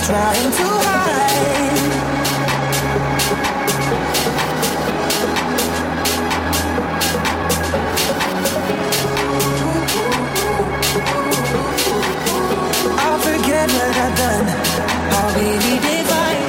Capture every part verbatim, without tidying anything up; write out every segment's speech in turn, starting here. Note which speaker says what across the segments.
Speaker 1: trying to hide. I'll forget what I've done. I'll be redefined.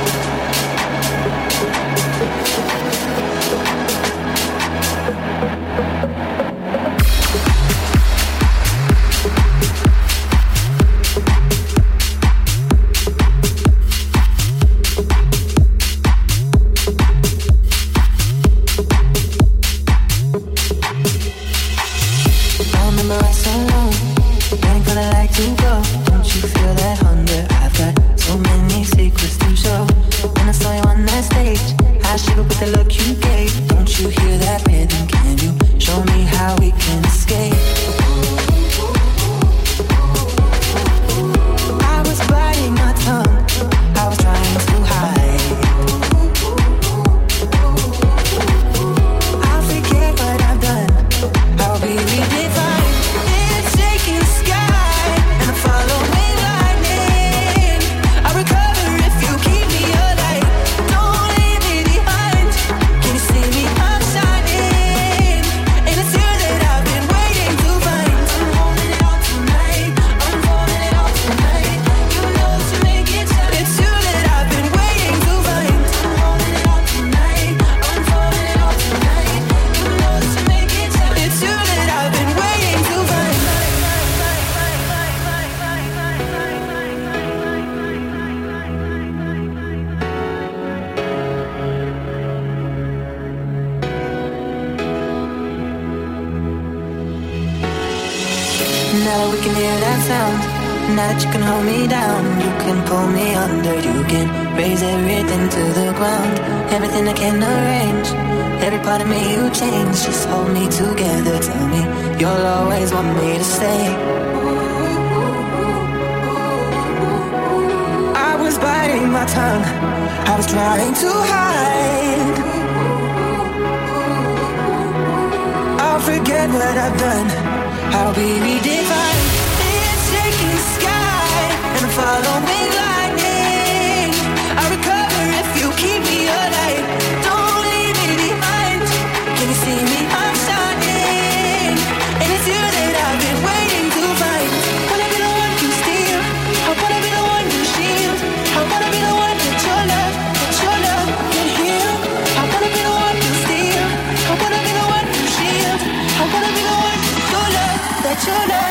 Speaker 2: Now that you can hold me down, you can pull me under, you can raise everything to the ground. Everything I can arrange, every part of me you change. Just hold me together, tell me you'll always want me to stay.
Speaker 1: I was biting my tongue, I was trying to hide. I'll forget what I've done, I'll be redefined. Following lightning, I recover if you keep me alive. Don't leave me behind. Can you see me? I'm shining, and it's you that I've been waiting to find. Wanna be the one you steal, I wanna be the one you shield. I wanna be the one that your love, that your love can heal. I wanna be the one you steal, I wanna be the one you shield. I wanna be the one your love, that your love.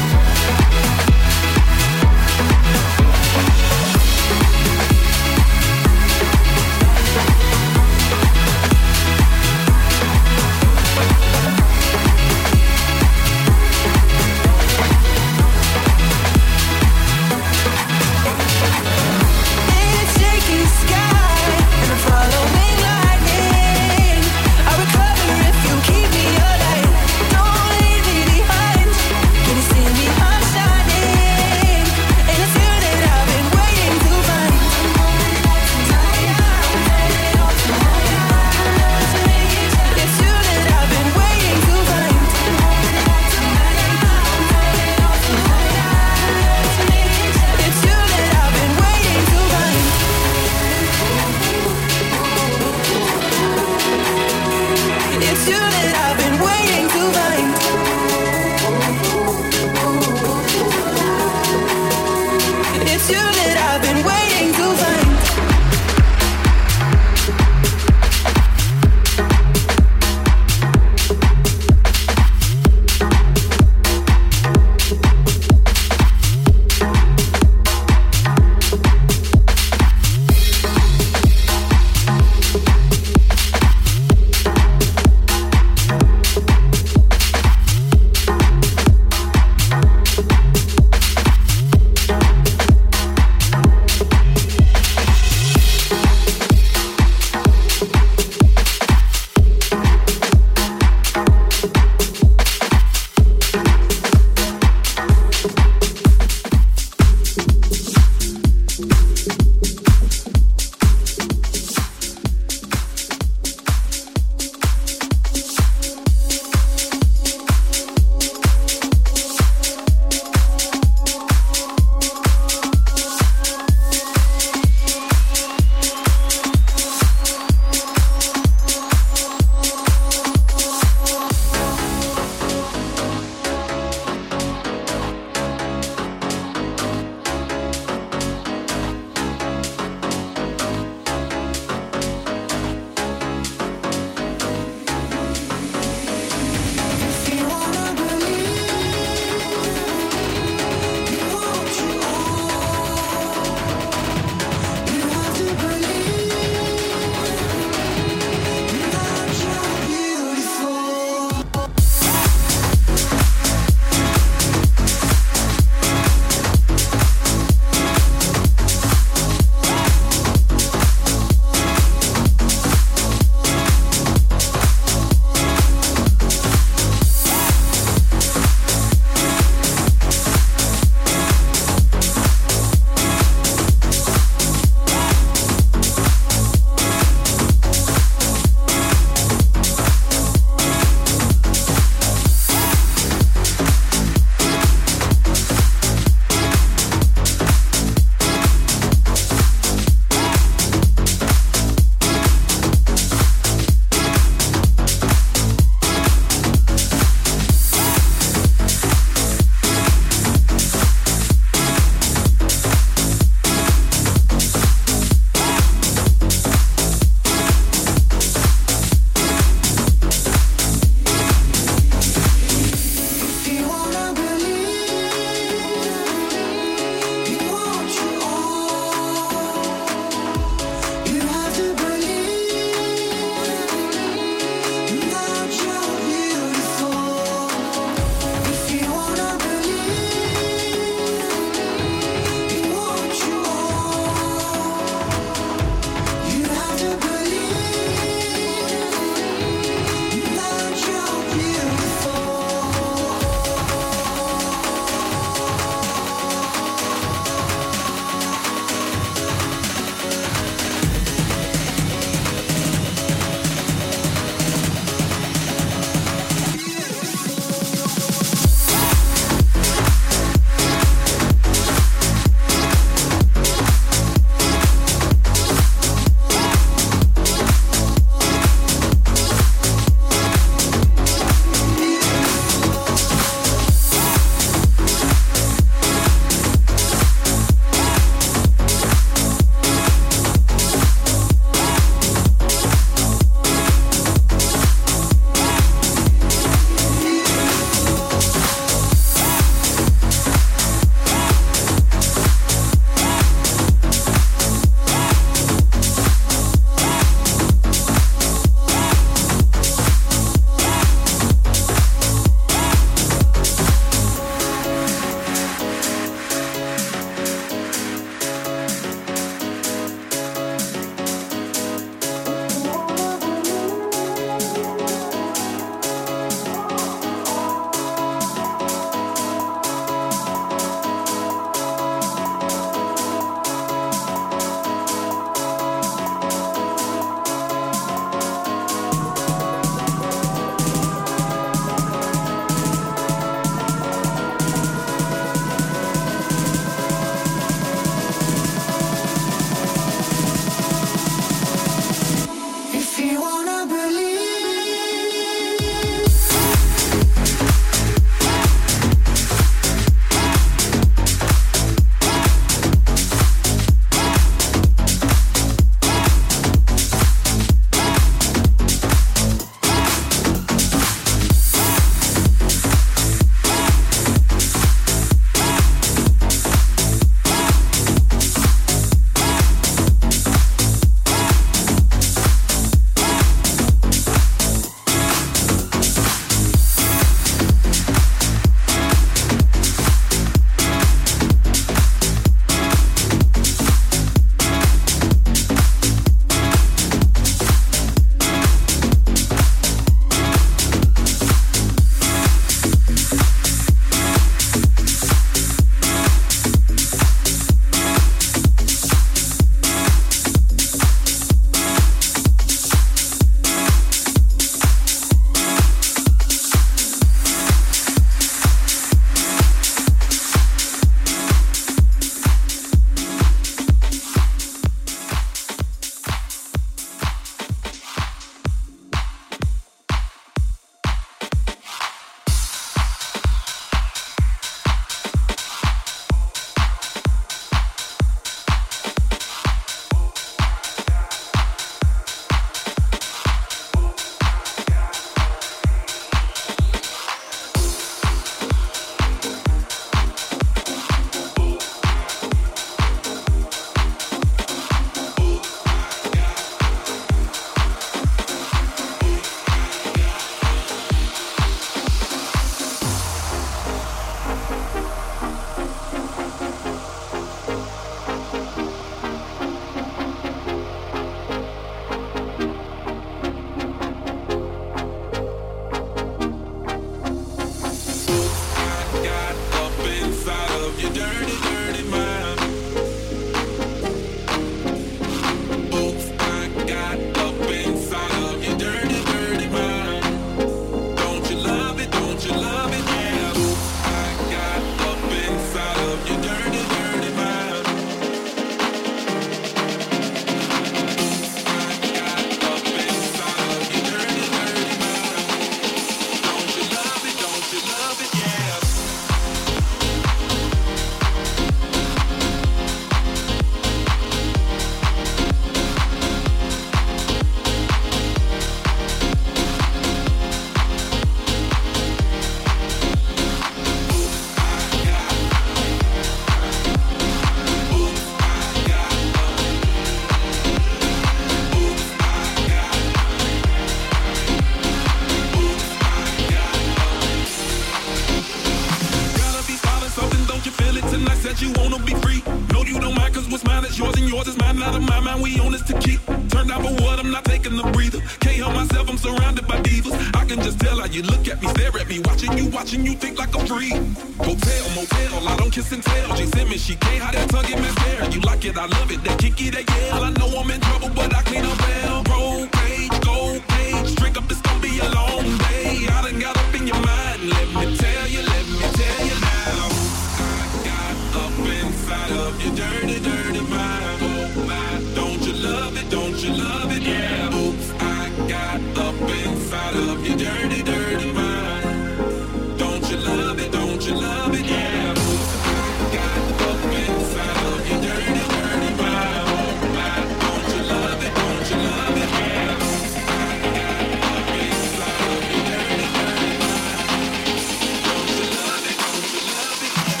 Speaker 3: that you wanna be free. No, you don't mind, cause what's mine is yours and yours is mine. Out of my mind, we own this to keep. Turned out for what, I'm not taking a breather. Can't help myself, I'm surrounded by divas. I can just tell how you look at me, stare at me. Watching you, watching you think like a freak. Hotel, motel, I don't kiss and tell. She sent me, she can't hide that tongue in mascara. You like it, I love it, that kinky, that yell. I know I'm in trouble, but I clean up well. Roll page, gold page, drink up, it's gonna be a long day. I done got up in your mind, let me tell you, let me tell you now. I got up inside of your dirty, dirty mind. Oh my, don't you love it, don't you love it, yeah. Oops, I got up inside of your dirty, dirty mind. Don't you love it, don't you love it, yeah. Oops, I got up inside of your dirty, dirty mind. Oh my, don't you love it, don't you love it, yeah. Oops, I got up inside of your dirty, dirty mind. Don't you love it, don't you love it, yeah.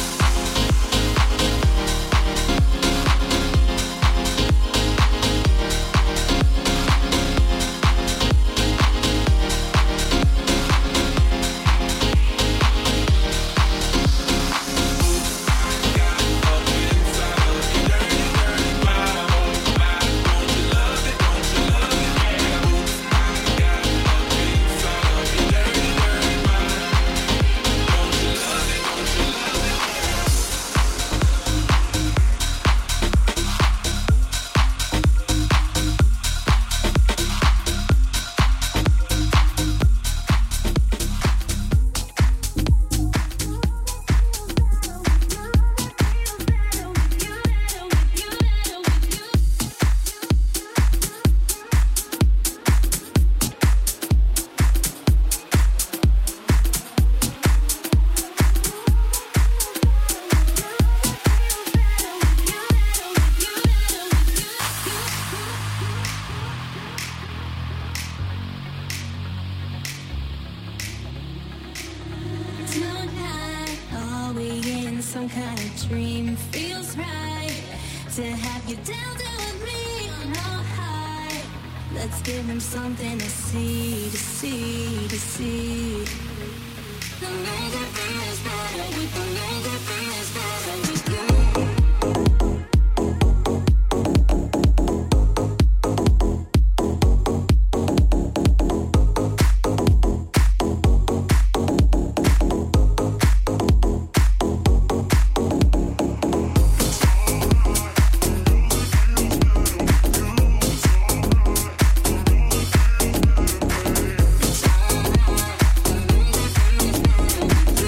Speaker 4: Some kind of dream feels right to have you down there with me on our high. Let's give them something to see, to see, to see. The major feels better with the major feels better with you.
Speaker 1: You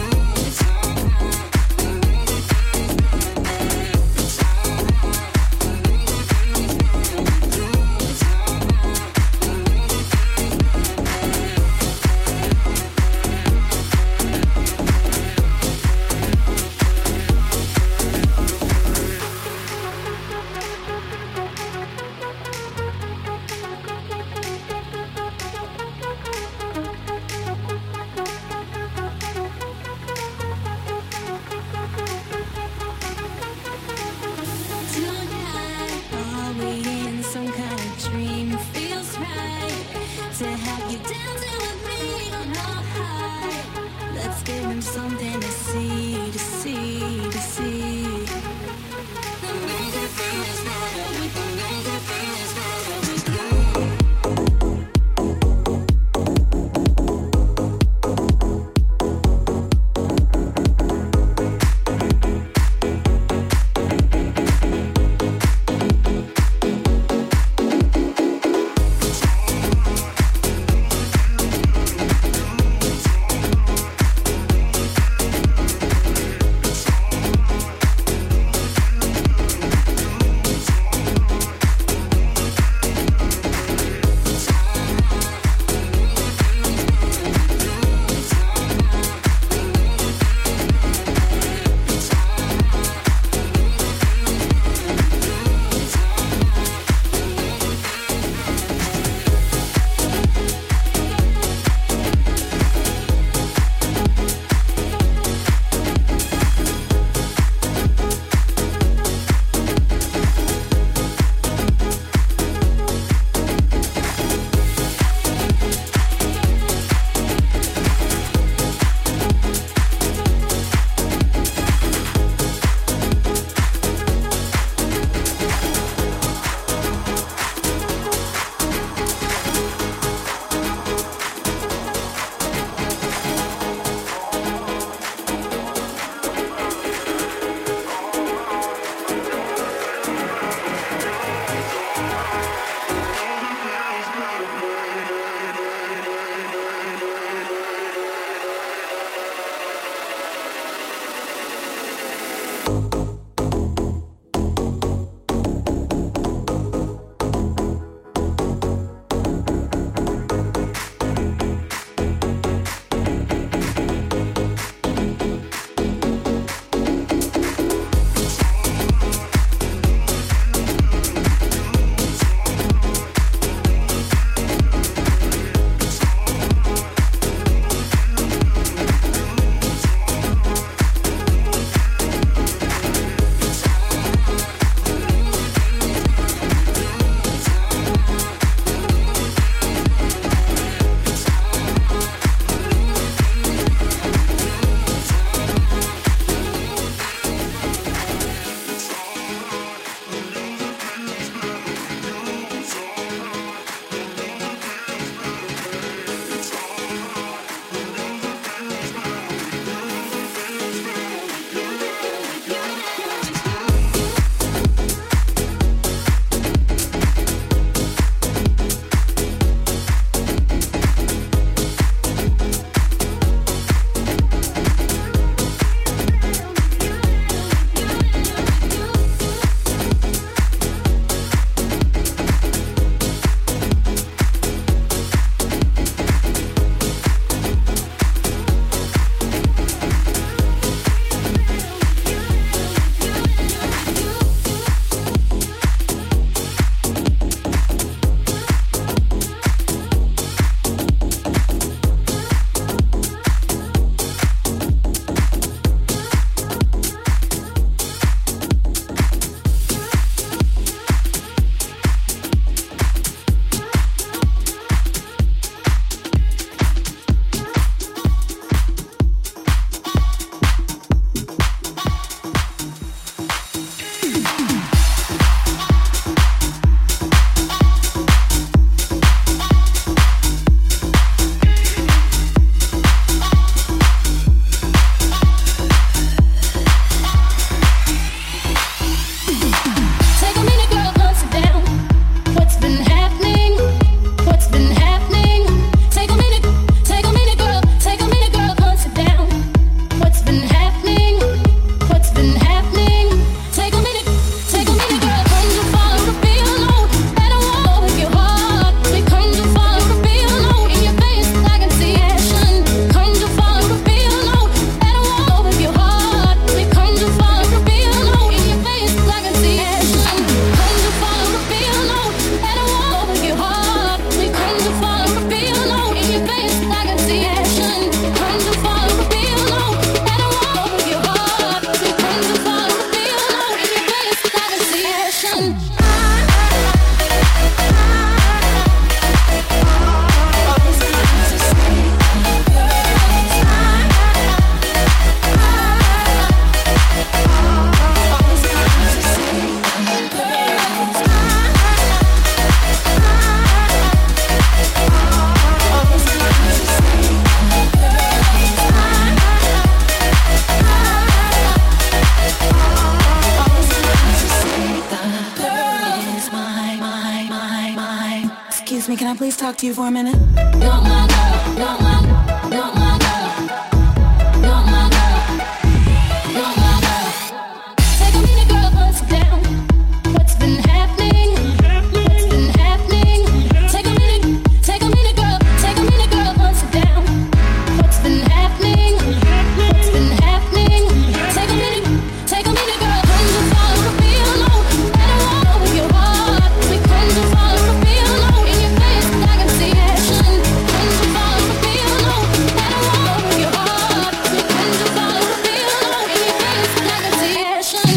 Speaker 2: me, can I please talk to you for a minute?
Speaker 4: You're my girl, you're my girl, you're my girl, you're my girl, you're my girl. Take a minute, girl, bust it down. What's been happening? What's been happening? Take a minute, take a minute, girl, take a minute, girl, bust it down. What's been happening? What's been happening? Take a minute, take a minute, girl. When you fall for feel low, better walk with your heart. When you fall for feel low, in your face I can see action. When you fall for feel low, better walk with your heart. When you fall for feel low, in your face I can see action.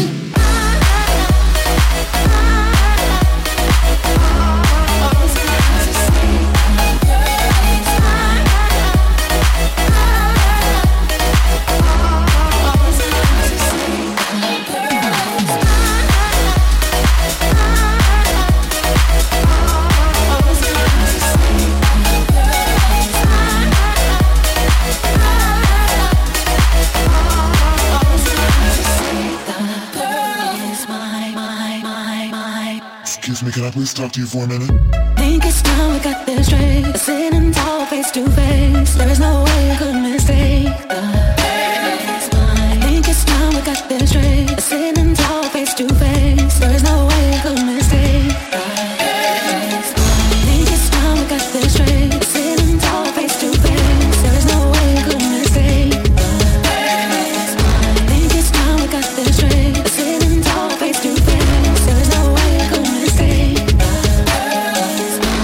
Speaker 3: Excuse me, can I please talk to you for a minute?
Speaker 2: Think it's time we got this straight. Sitting tall, face to face. There is no way I could mistake the face mine. Think it's time we got this straight. Sitting tall, face to face. There is no way I could mistake the face mine. Think it's time we got this straight. Sitting tall, face to face. There is no way I could mistake the face mine. Think it's time we got this straight. Sitting tall, face to face. There is no way I could mistake the face mine.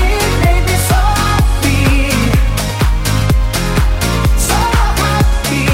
Speaker 1: Be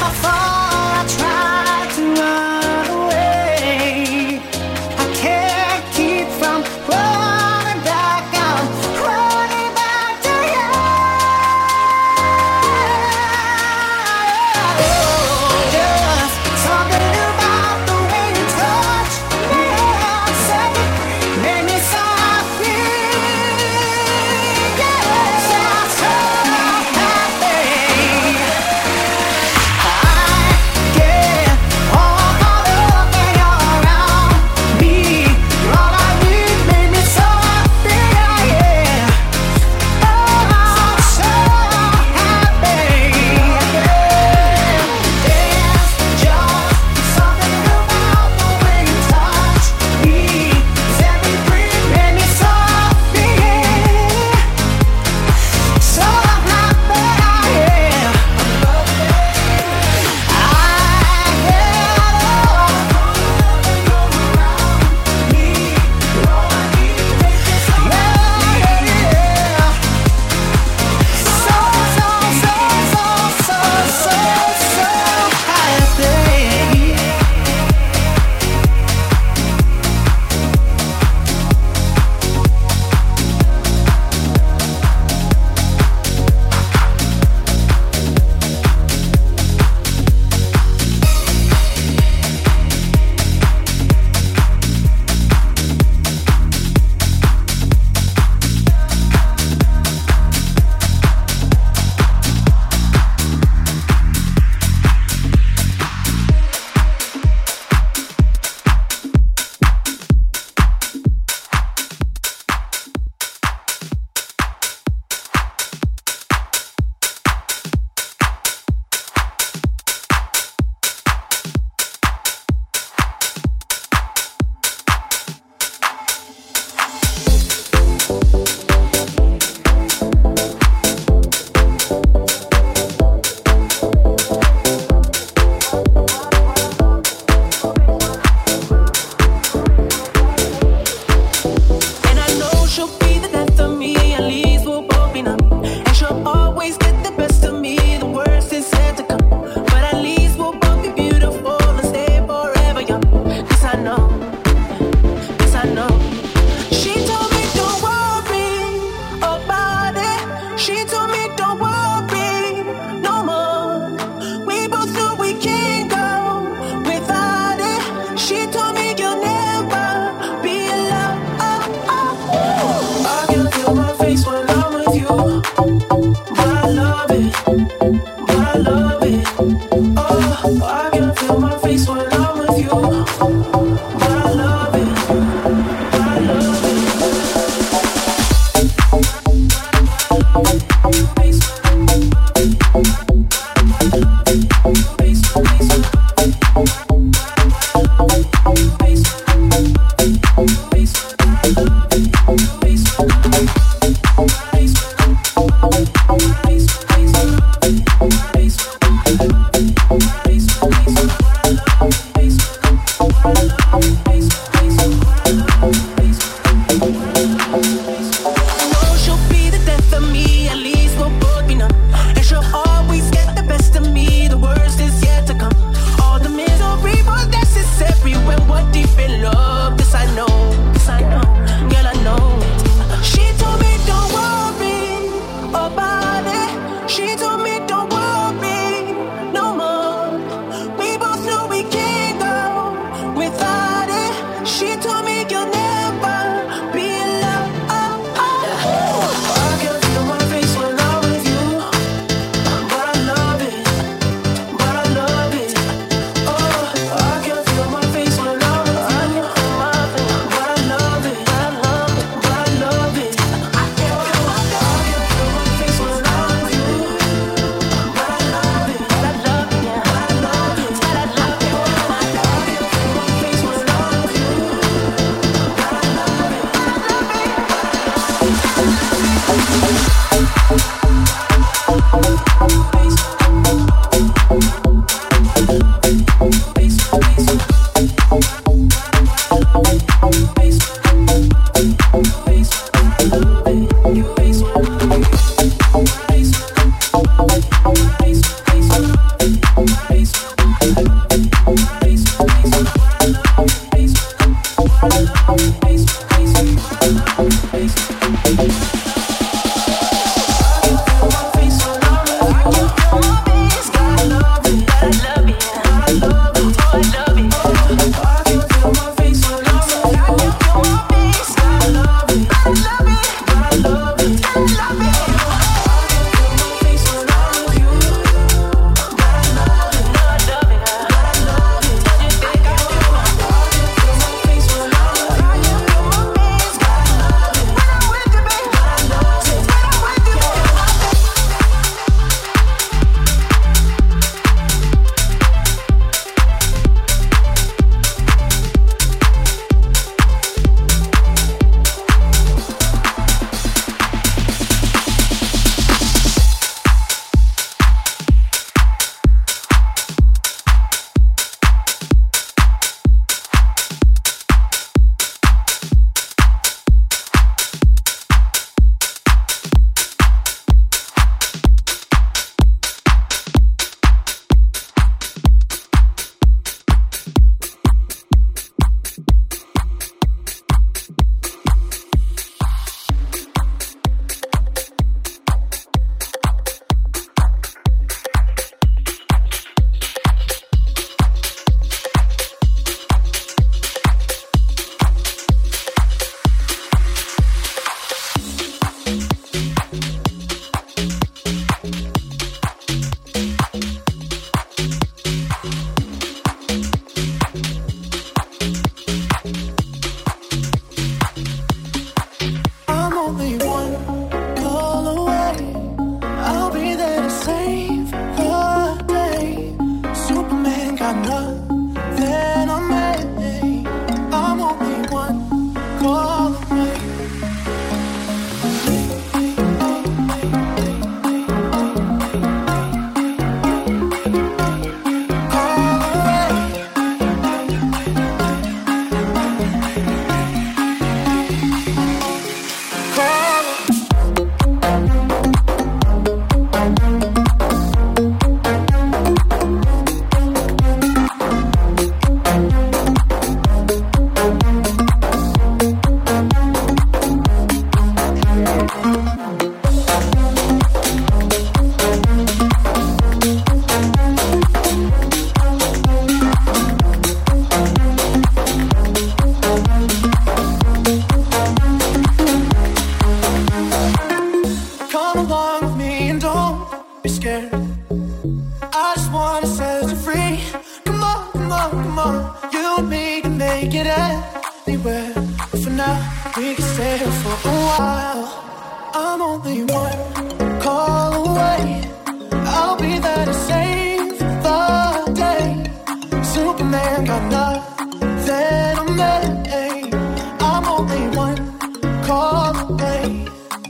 Speaker 2: I
Speaker 5: care. I just wanna set you free. Come on, come on, come on. You and me can make it anywhere. But for now, we can stay here for a while. I'm only one call away. I'll be there to save the day. Superman got nothing on me. I'm only one call away.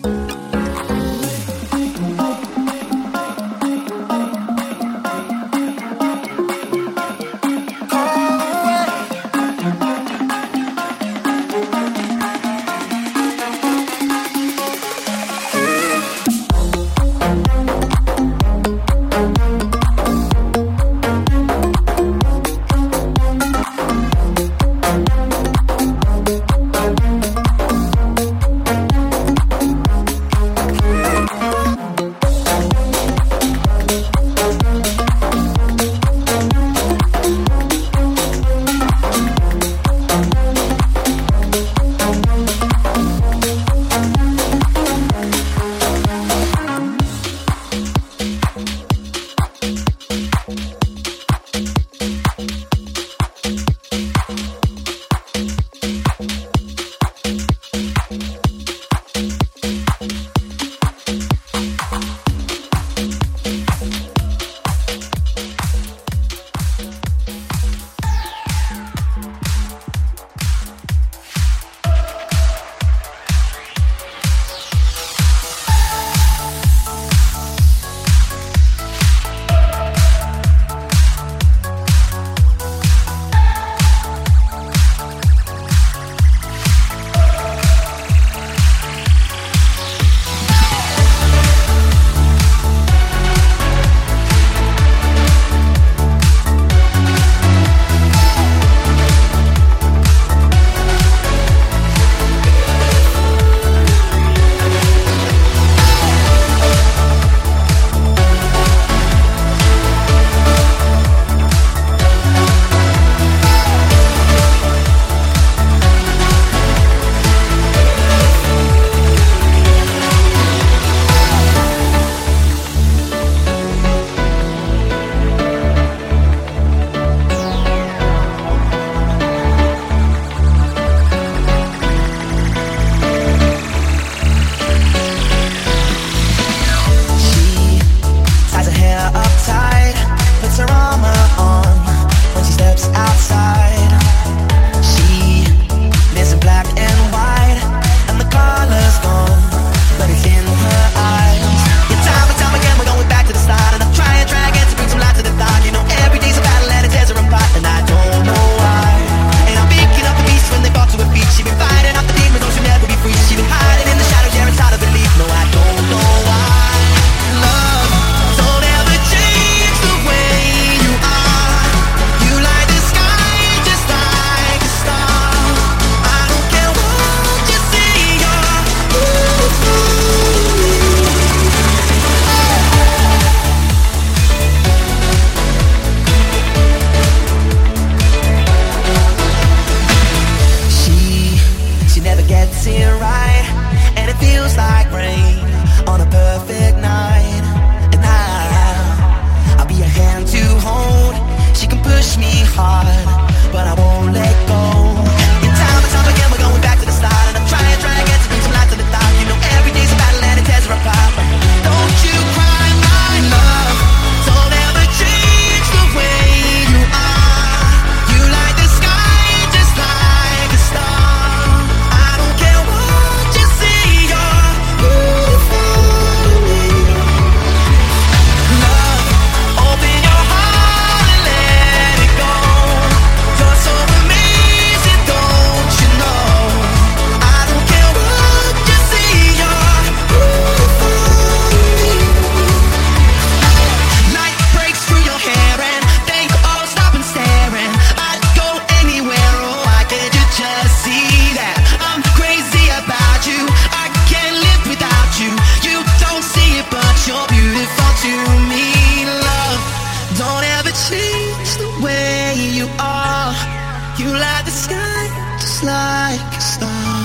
Speaker 1: just like a star.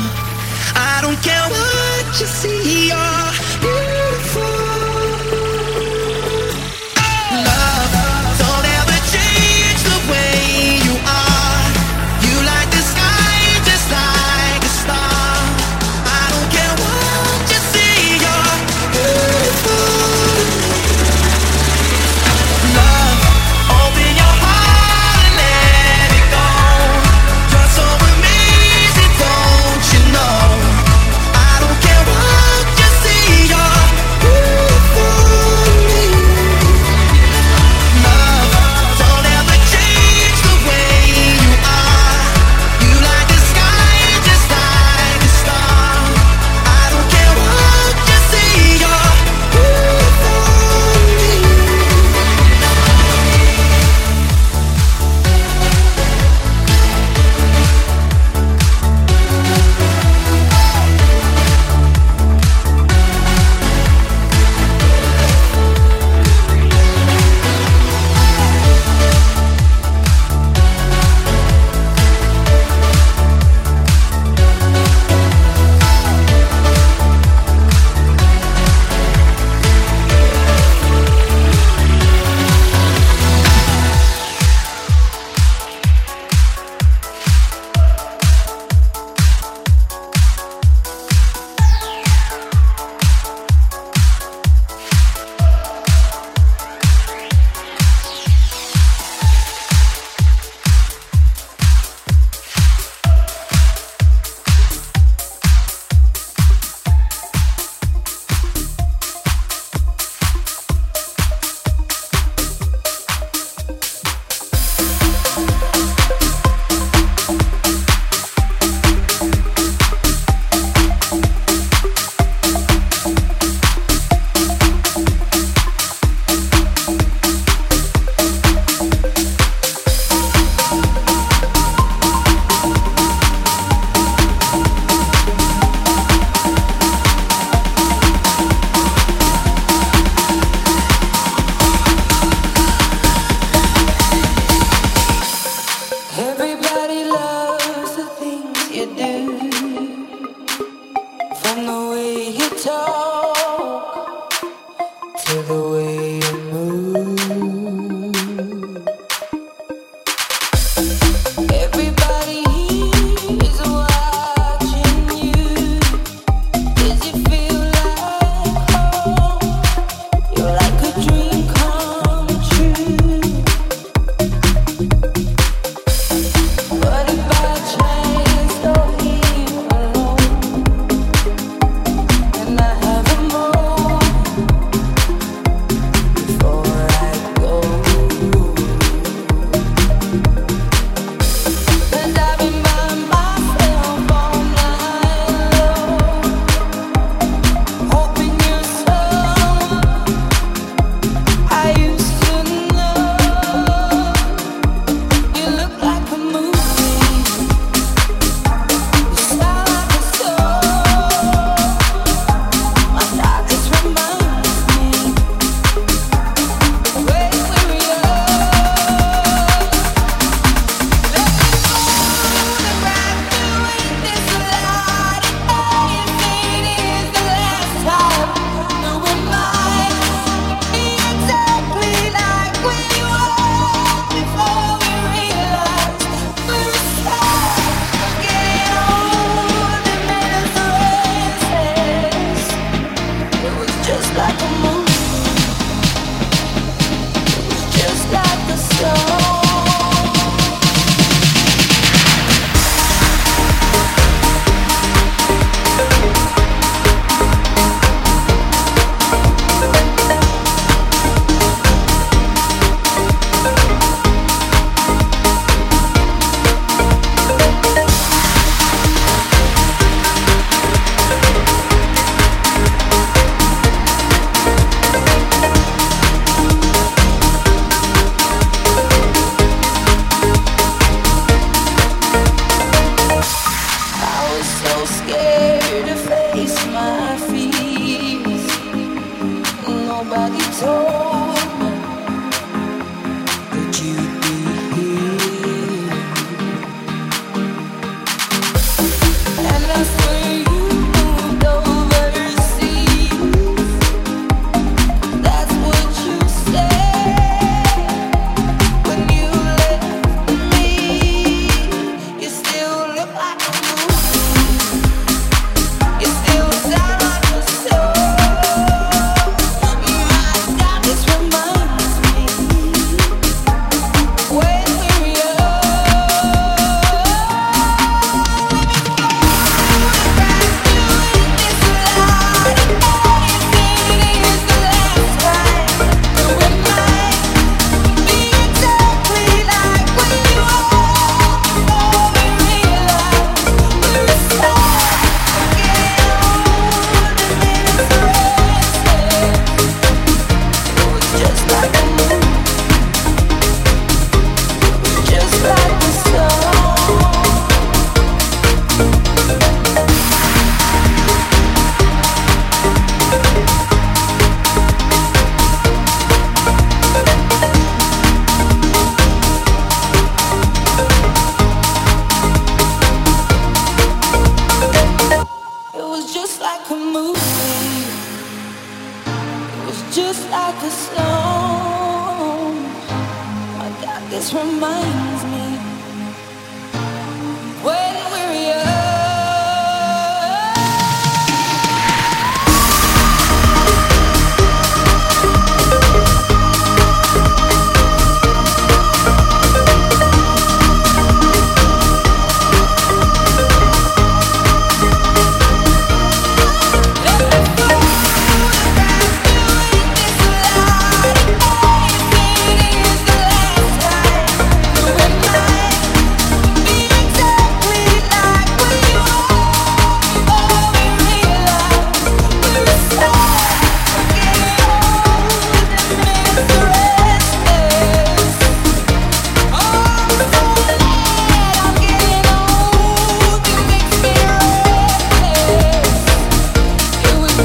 Speaker 1: I don't care what you see, you're beautiful. reminds me when we're young.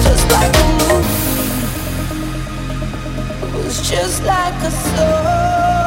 Speaker 1: Just like a soul.